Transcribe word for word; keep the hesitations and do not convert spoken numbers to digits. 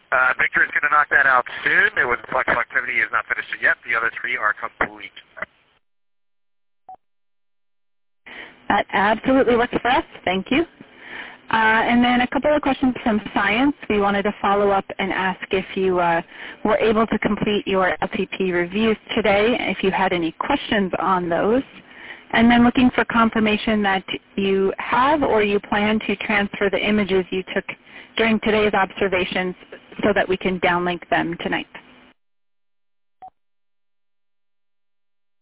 Uh, Victor is going to knock that out soon. It was flexible activity is not finished yet. The other three are complete. That absolutely works for us. Thank you. Uh, and then a couple of questions from science. We wanted to follow up and ask if you uh, were able to complete your L T P reviews today, if you had any questions on those. And then looking for confirmation that you have or you plan to transfer the images you took during today's observations so that we can downlink them tonight.